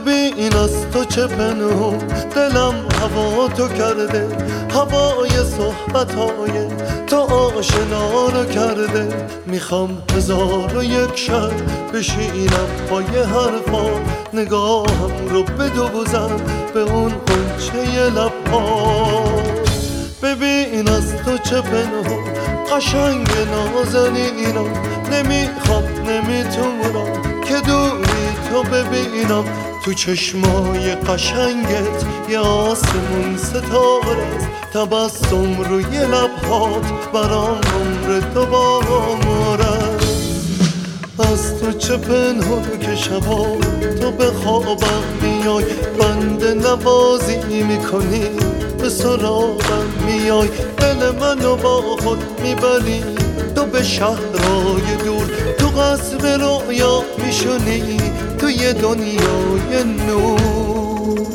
ببین از تو چه پنهون، دلم هوا تو کرده، هوای صحبتهای تو آشنا رو کرده. میخوام 1001 شب بشینم با یه حرفا، نگاهم رو بدوزم به اون غنچه لب‌هات. ببین از تو چه پنهون، قشنگ نازنینم، نمیخوام نمیتونم که دوری تو ببینم. تو چشمای قشنگت یه آسمون ستاره است، تبسم روی لبهات برام عمر دوباره. از تو چه پنهون که شبا تو به خوابم میای، بنده نوازی میکنی به سراغم میای، دل منو با خود میبری تو به شهرهای دور، تو قصر رویا میشونی تو یه دنیای نور.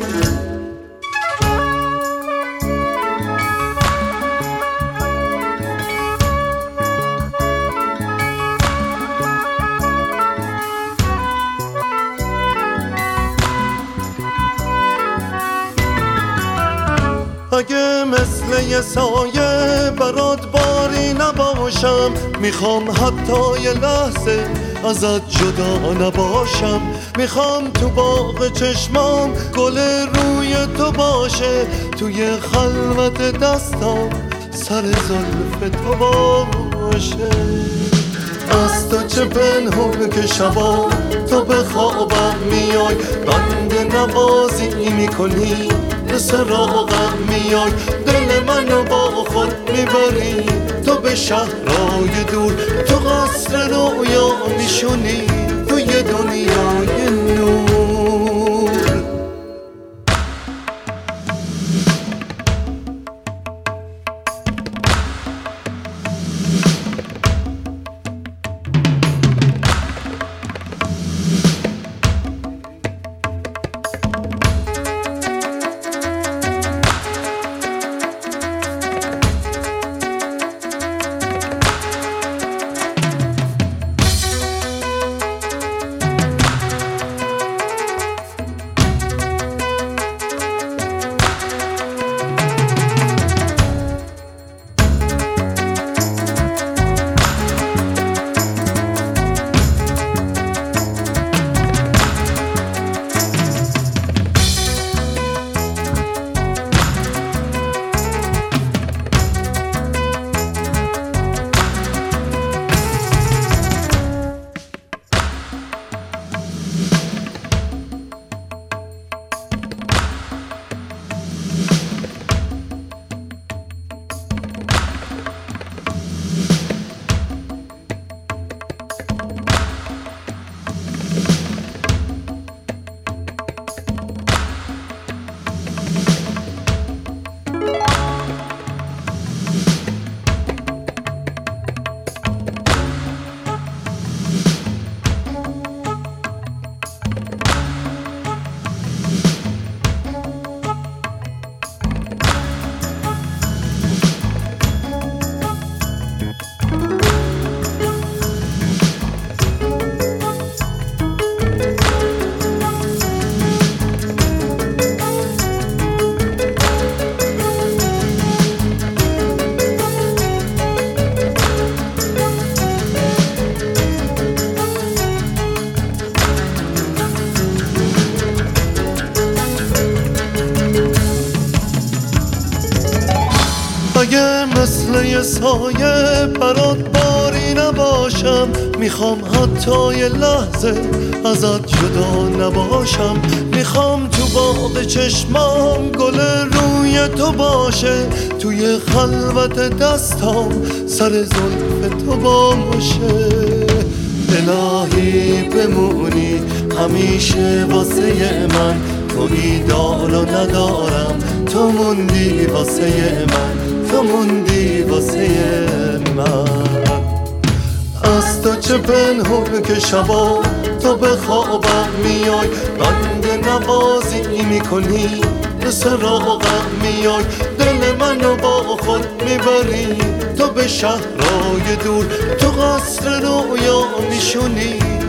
اگه مثل یه سایه برات باری نباشم، میخوام حتی یه لحظه ازت جدا نباشم. میخوام تو باغ چشمام گل روی تو باشه، توی خلوت دستام سر زلف تو باشه. از تو چه پنهون که شبا تو به خوابم میای، بنده نوازی میکنی به سراغم میای، دل منو با خود میبری تو به شهرهای دور، تو قصر رویا میشونی تو یه دنیای نور. اگه مثل یه سایه برات باری نباشم، میخوام حتی یه لحظه ازت جدا نباشم. میخوام تو باغ چشمام گل روی تو باشه، توی خلوت دستام سر زلف تو باشه. الهی بمونی همیشه واسه من، توی دار و ندارم، تو موندی واسه من، تو موندی واسه من. از تو چه پنهون که شبا تو به خوابم میای، بنده نوازی میکنی به سراغم میای، دل منو با خود میبری تو به شهرهای دور، تو قصر رویا میشونی